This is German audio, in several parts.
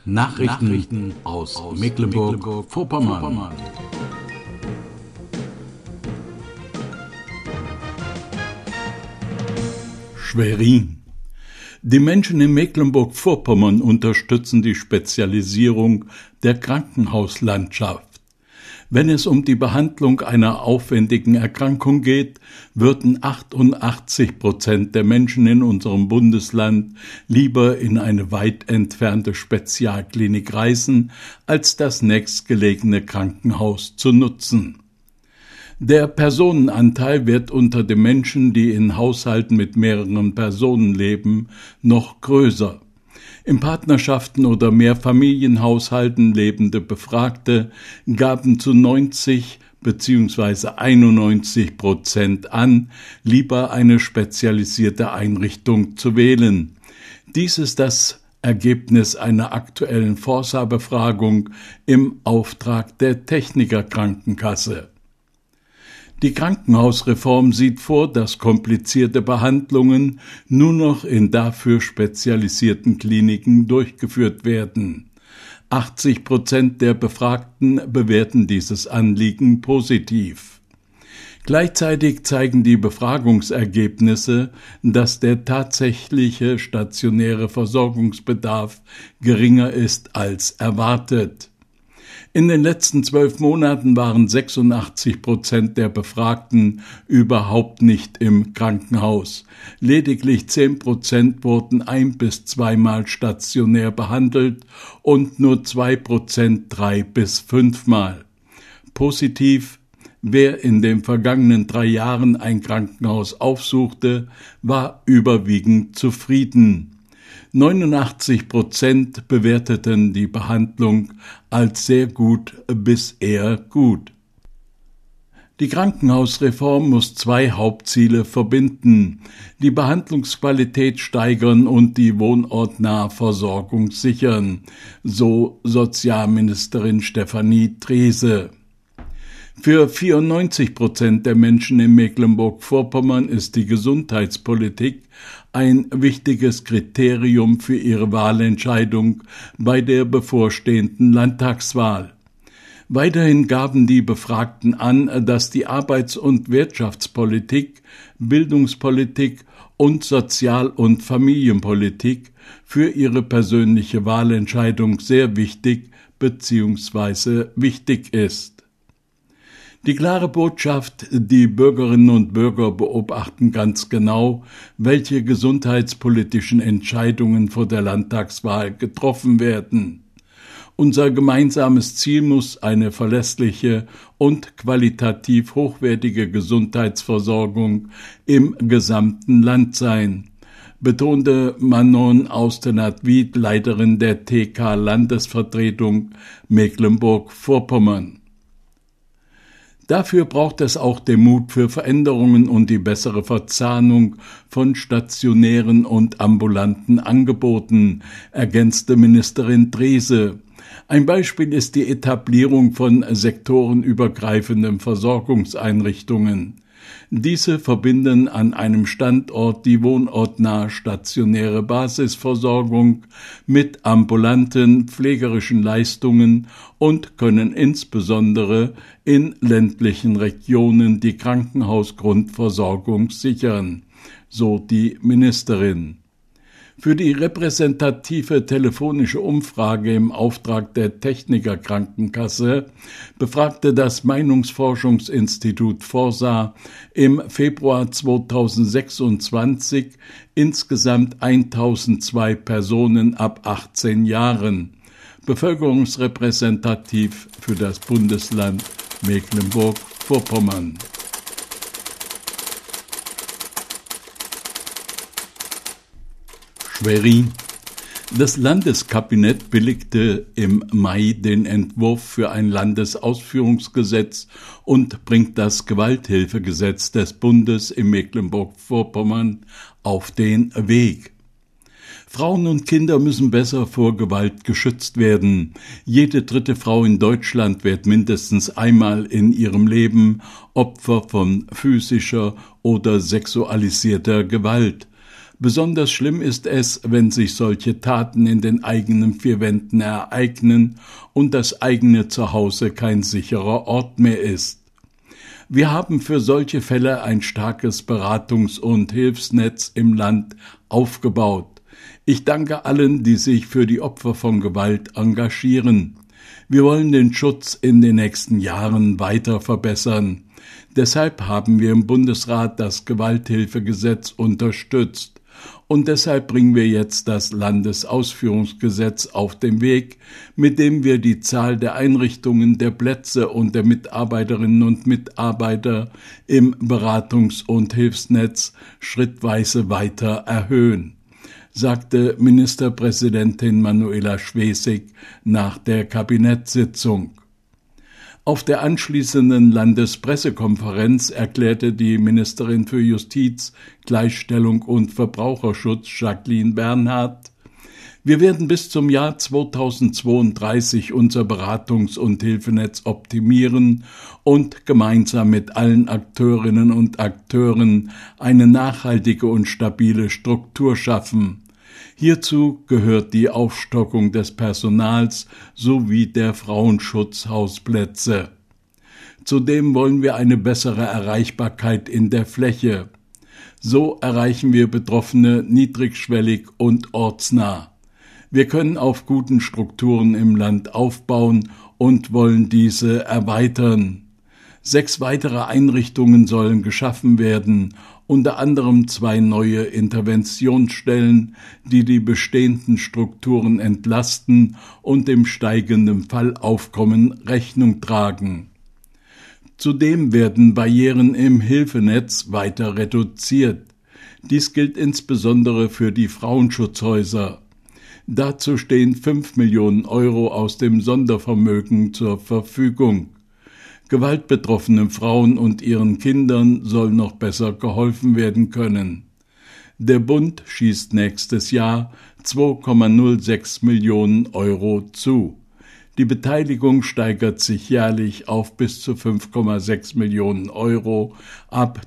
Nachrichten aus Mecklenburg-Vorpommern. Schwerin. Die Menschen in Mecklenburg-Vorpommern unterstützen die Spezialisierung der Krankenhauslandschaft. Wenn es um die Behandlung einer aufwendigen Erkrankung geht, würden 88% der Menschen in unserem Bundesland lieber in eine weit entfernte Spezialklinik reisen, als das nächstgelegene Krankenhaus zu nutzen. Der Personenanteil wird unter den Menschen, die in Haushalten mit mehreren Personen leben, noch größer. In Partnerschaften oder Mehrfamilienhaushalten lebende Befragte gaben zu 90 bzw. 91% an, lieber eine spezialisierte Einrichtung zu wählen. Dies ist das Ergebnis einer aktuellen Forsa-Befragung im Auftrag der Techniker Krankenkasse. Die Krankenhausreform sieht vor, dass komplizierte Behandlungen nur noch in dafür spezialisierten Kliniken durchgeführt werden. 80% der Befragten bewerten dieses Anliegen positiv. Gleichzeitig zeigen die Befragungsergebnisse, dass der tatsächliche stationäre Versorgungsbedarf geringer ist als erwartet. In den letzten 12 Monaten waren 86% der Befragten überhaupt nicht im Krankenhaus. Lediglich 10% wurden 1- bis 2-mal stationär behandelt und nur 2% 3- bis 5-mal. Positiv: Wer in den vergangenen 3 Jahren ein Krankenhaus aufsuchte, war überwiegend zufrieden. 89% bewerteten die Behandlung als sehr gut bis eher gut. Die Krankenhausreform muss 2 Hauptziele verbinden: die Behandlungsqualität steigern und die wohnortnahe Versorgung sichern, so Sozialministerin Stefanie Treese. Für 94% der Menschen in Mecklenburg-Vorpommern ist die Gesundheitspolitik ein wichtiges Kriterium für ihre Wahlentscheidung bei der bevorstehenden Landtagswahl. Weiterhin gaben die Befragten an, dass die Arbeits- und Wirtschaftspolitik, Bildungspolitik und Sozial- und Familienpolitik für ihre persönliche Wahlentscheidung sehr wichtig bzw. wichtig ist. Die klare Botschaft: Die Bürgerinnen und Bürger beobachten ganz genau, welche gesundheitspolitischen Entscheidungen vor der Landtagswahl getroffen werden. Unser gemeinsames Ziel muss eine verlässliche und qualitativ hochwertige Gesundheitsversorgung im gesamten Land sein, betonte Manon Austenat-Wied, Leiterin der TK-Landesvertretung Mecklenburg-Vorpommern. Dafür braucht es auch den Mut für Veränderungen und die bessere Verzahnung von stationären und ambulanten Angeboten, ergänzte Ministerin Treese. Ein Beispiel ist die Etablierung von sektorenübergreifenden Versorgungseinrichtungen. Diese verbinden an einem Standort die wohnortnahe stationäre Basisversorgung mit ambulanten pflegerischen Leistungen und können insbesondere in ländlichen Regionen die Krankenhausgrundversorgung sichern, so die Ministerin. Für die repräsentative telefonische Umfrage im Auftrag der Techniker Krankenkasse befragte das Meinungsforschungsinstitut Forsa im Februar 2026 insgesamt 1002 Personen ab 18 Jahren, bevölkerungsrepräsentativ für das Bundesland Mecklenburg-Vorpommern. Schwerin. Das Landeskabinett billigte im Mai den Entwurf für ein Landesausführungsgesetz und bringt das Gewalthilfegesetz des Bundes in Mecklenburg-Vorpommern auf den Weg. Frauen und Kinder müssen besser vor Gewalt geschützt werden. Jede 3. Frau in Deutschland wird mindestens einmal in ihrem Leben Opfer von physischer oder sexualisierter Gewalt. Besonders schlimm ist es, wenn sich solche Taten in den eigenen vier Wänden ereignen und das eigene Zuhause kein sicherer Ort mehr ist. Wir haben für solche Fälle ein starkes Beratungs- und Hilfsnetz im Land aufgebaut. Ich danke allen, die sich für die Opfer von Gewalt engagieren. Wir wollen den Schutz in den nächsten Jahren weiter verbessern. Deshalb haben wir im Bundesrat das Gewalthilfegesetz unterstützt. Und deshalb bringen wir jetzt das Landesausführungsgesetz auf den Weg, mit dem wir die Zahl der Einrichtungen, der Plätze und der Mitarbeiterinnen und Mitarbeiter im Beratungs- und Hilfsnetz schrittweise weiter erhöhen, sagte Ministerpräsidentin Manuela Schwesig nach der Kabinettssitzung. Auf der anschließenden Landespressekonferenz erklärte die Ministerin für Justiz, Gleichstellung und Verbraucherschutz Jacqueline Bernhard: Wir werden bis zum Jahr 2032 unser Beratungs- und Hilfenetz optimieren und gemeinsam mit allen Akteurinnen und Akteuren eine nachhaltige und stabile Struktur schaffen. Hierzu gehört die Aufstockung des Personals sowie der Frauenschutzhausplätze. Zudem wollen wir eine bessere Erreichbarkeit in der Fläche. So erreichen wir Betroffene niedrigschwellig und ortsnah. Wir können auf guten Strukturen im Land aufbauen und wollen diese erweitern. 6 weitere Einrichtungen sollen geschaffen werden, unter anderem 2 neue Interventionsstellen, die die bestehenden Strukturen entlasten und dem steigenden Fallaufkommen Rechnung tragen. Zudem werden Barrieren im Hilfenetz weiter reduziert. Dies gilt insbesondere für die Frauenschutzhäuser. Dazu stehen 5 Millionen Euro aus dem Sondervermögen zur Verfügung. Gewaltbetroffenen Frauen und ihren Kindern soll noch besser geholfen werden können. Der Bund schießt nächstes Jahr 2,06 Millionen Euro zu. Die Beteiligung steigert sich jährlich auf bis zu 5,6 Millionen Euro ab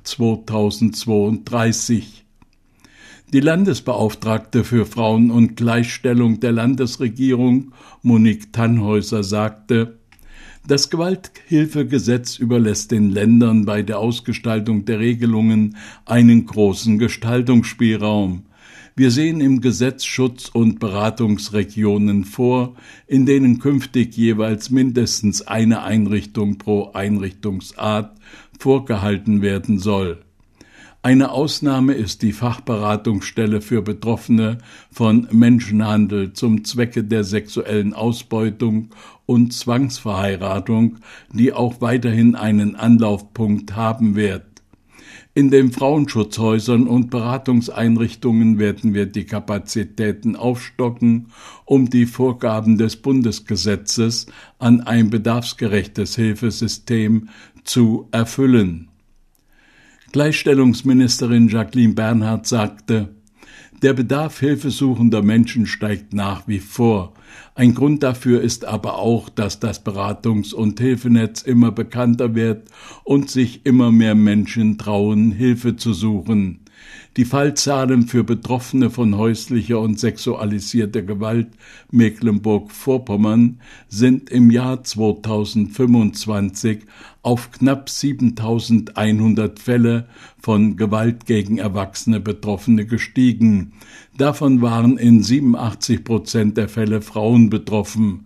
2032. Die Landesbeauftragte für Frauen- und Gleichstellung der Landesregierung, Monique Tannhäuser, sagte: Das Gewalthilfegesetz überlässt den Ländern bei der Ausgestaltung der Regelungen einen großen Gestaltungsspielraum. Wir sehen im Gesetz Schutz- und Beratungsregionen vor, in denen künftig jeweils mindestens eine Einrichtung pro Einrichtungsart vorgehalten werden soll. Eine Ausnahme ist die Fachberatungsstelle für Betroffene von Menschenhandel zum Zwecke der sexuellen Ausbeutung und Zwangsverheiratung, die auch weiterhin einen Anlaufpunkt haben wird. In den Frauenschutzhäusern und Beratungseinrichtungen werden wir die Kapazitäten aufstocken, um die Vorgaben des Bundesgesetzes an ein bedarfsgerechtes Hilfesystem zu erfüllen. Gleichstellungsministerin Jacqueline Bernhard sagte: Der Bedarf hilfesuchender Menschen steigt nach wie vor. Ein Grund dafür ist aber auch, dass das Beratungs- und Hilfenetz immer bekannter wird und sich immer mehr Menschen trauen, Hilfe zu suchen. Die Fallzahlen für Betroffene von häuslicher und sexualisierter Gewalt Mecklenburg-Vorpommern sind im Jahr 2025 auf knapp 7.100 Fälle von Gewalt gegen erwachsene Betroffene gestiegen. Davon waren in 87% der Fälle Frauen betroffen.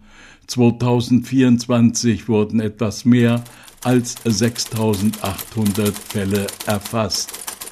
2024 wurden etwas mehr als 6.800 Fälle erfasst.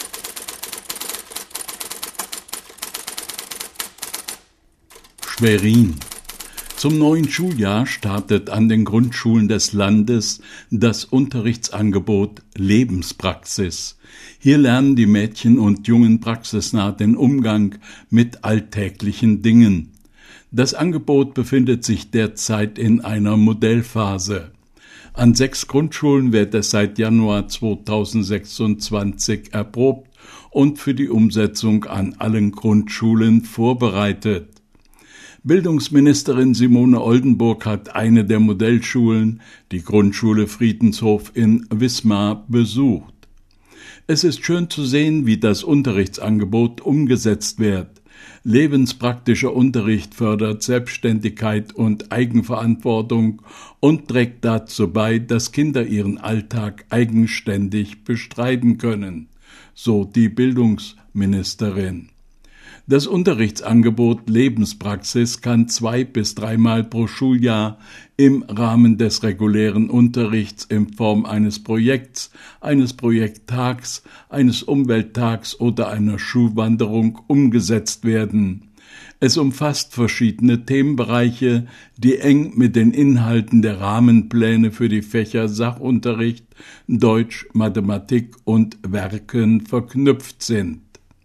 Schwerin. Zum neuen Schuljahr startet an den Grundschulen des Landes das Unterrichtsangebot Lebenspraxis. Hier lernen die Mädchen und Jungen praxisnah den Umgang mit alltäglichen Dingen. Das Angebot befindet sich derzeit in einer Modellphase. An 6 Grundschulen wird es seit Januar 2026 erprobt und für die Umsetzung an allen Grundschulen vorbereitet. Bildungsministerin Simone Oldenburg hat eine der Modellschulen, die Grundschule Friedenshof in Wismar, besucht. Es ist schön zu sehen, wie das Unterrichtsangebot umgesetzt wird. Lebenspraktischer Unterricht fördert Selbstständigkeit und Eigenverantwortung und trägt dazu bei, dass Kinder ihren Alltag eigenständig bestreiten können, so die Bildungsministerin. Das Unterrichtsangebot Lebenspraxis kann 2- bis 3-mal pro Schuljahr im Rahmen des regulären Unterrichts in Form eines Projekts, eines Projekttags, eines Umwelttags oder einer Schulwanderung umgesetzt werden. Es umfasst verschiedene Themenbereiche, die eng mit den Inhalten der Rahmenpläne für die Fächer Sachunterricht, Deutsch, Mathematik und Werken verknüpft sind.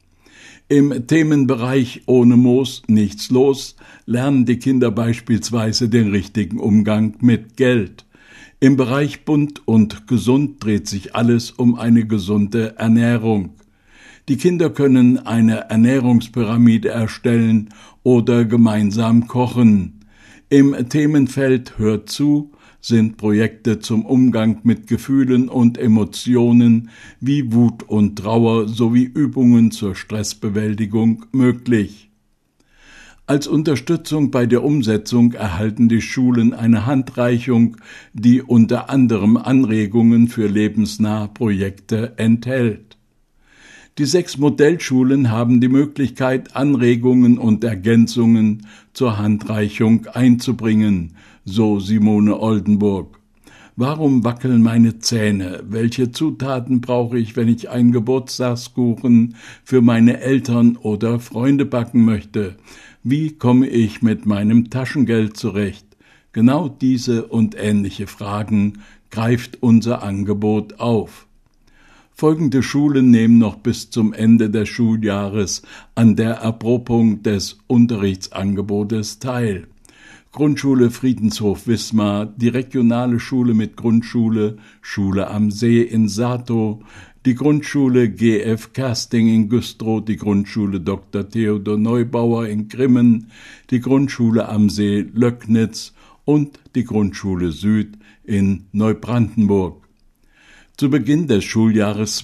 Im Themenbereich Ohne Moos nichts los lernen die Kinder beispielsweise den richtigen Umgang mit Geld. Im Bereich Bunt und Gesund dreht sich alles um eine gesunde Ernährung. Die Kinder können eine Ernährungspyramide erstellen oder gemeinsam kochen. Im Themenfeld Hört zu sind Projekte zum Umgang mit Gefühlen und Emotionen wie Wut und Trauer sowie Übungen zur Stressbewältigung möglich. Als Unterstützung bei der Umsetzung erhalten die Schulen eine Handreichung, die unter anderem Anregungen für lebensnahe Projekte enthält. Die 6 Modellschulen haben die Möglichkeit, Anregungen und Ergänzungen zur Handreichung einzubringen, so Simone Oldenburg. Warum wackeln meine Zähne? Welche Zutaten brauche ich, wenn ich einen Geburtstagskuchen für meine Eltern oder Freunde backen möchte? Wie komme ich mit meinem Taschengeld zurecht? Genau diese und ähnliche Fragen greift unser Angebot auf. Folgende Schulen nehmen noch bis zum Ende des Schuljahres an der Erprobung des Unterrichtsangebotes teil. Grundschule Friedenshof-Wismar, die regionale Schule mit Grundschule, Schule am See in Satow, die Grundschule GF Kersting in Güstrow, die Grundschule Dr. Theodor Neubauer in Grimmen, die Grundschule am See Löcknitz und die Grundschule Süd in Neubrandenburg. Zu Beginn des Schuljahres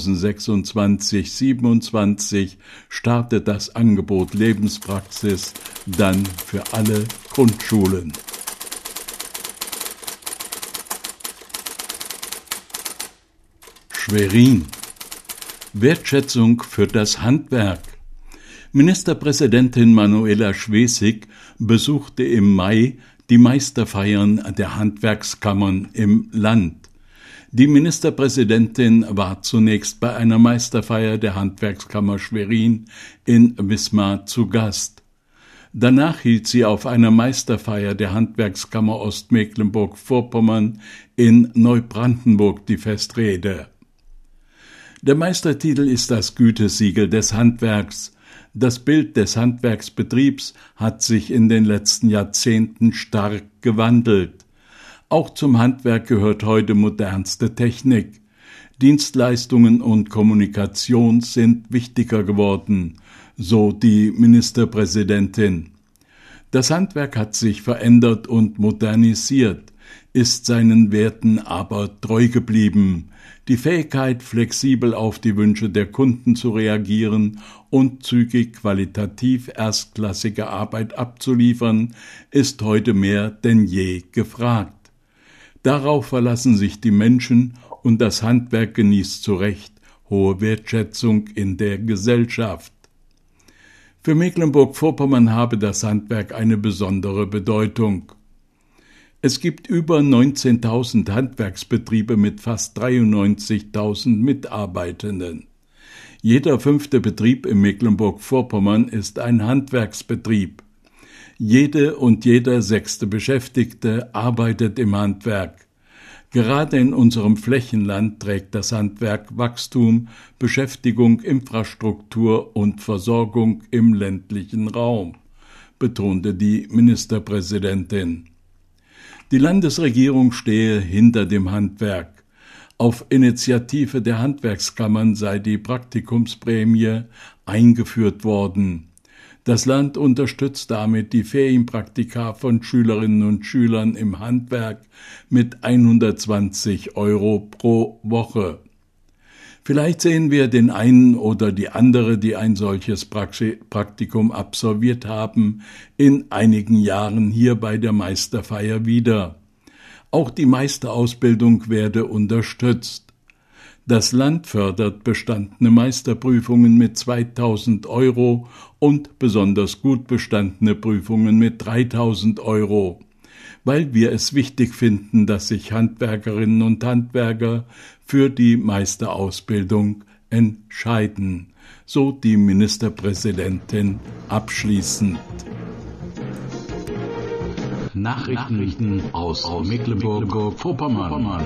2026/27 startet das Angebot Lebenspraxis dann für alle Grundschulen. Schwerin. Wertschätzung für das Handwerk. Ministerpräsidentin Manuela Schwesig besuchte im Mai die Meisterfeiern der Handwerkskammern im Land. Die Ministerpräsidentin war zunächst bei einer Meisterfeier der Handwerkskammer Schwerin in Wismar zu Gast. Danach hielt sie auf einer Meisterfeier der Handwerkskammer Ostmecklenburg-Vorpommern in Neubrandenburg die Festrede. Der Meistertitel ist das Gütesiegel des Handwerks. Das Bild des Handwerksbetriebs hat sich in den letzten Jahrzehnten stark gewandelt. Auch zum Handwerk gehört heute modernste Technik. Dienstleistungen und Kommunikation sind wichtiger geworden, so die Ministerpräsidentin. Das Handwerk hat sich verändert und modernisiert, ist seinen Werten aber treu geblieben. Die Fähigkeit, flexibel auf die Wünsche der Kunden zu reagieren und zügig qualitativ erstklassige Arbeit abzuliefern, ist heute mehr denn je gefragt. Darauf verlassen sich die Menschen und das Handwerk genießt zu Recht hohe Wertschätzung in der Gesellschaft. Für Mecklenburg-Vorpommern habe das Handwerk eine besondere Bedeutung. Es gibt über 19.000 Handwerksbetriebe mit fast 93.000 Mitarbeitenden. Jeder 5. Betrieb in Mecklenburg-Vorpommern ist ein Handwerksbetrieb. Jede und jeder 6. Beschäftigte arbeitet im Handwerk. Gerade in unserem Flächenland trägt das Handwerk Wachstum, Beschäftigung, Infrastruktur und Versorgung im ländlichen Raum, betonte die Ministerpräsidentin. Die Landesregierung stehe hinter dem Handwerk. Auf Initiative der Handwerkskammern sei die Praktikumsprämie eingeführt worden. Das Land unterstützt damit die Ferienpraktika von Schülerinnen und Schülern im Handwerk mit 120 € pro Woche. Vielleicht sehen wir den einen oder die andere, die ein solches Praktikum absolviert haben, in einigen Jahren hier bei der Meisterfeier wieder. Auch die Meisterausbildung werde unterstützt. Das Land fördert bestandene Meisterprüfungen mit 2.000 € und besonders gut bestandene Prüfungen mit 3.000 €, weil wir es wichtig finden, dass sich Handwerkerinnen und Handwerker für die Meisterausbildung entscheiden, so die Ministerpräsidentin abschließend. Nachrichten aus Mecklenburg-Vorpommern.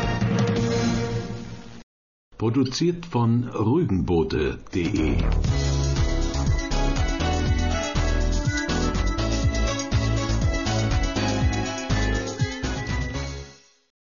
Produziert von rügenboote.de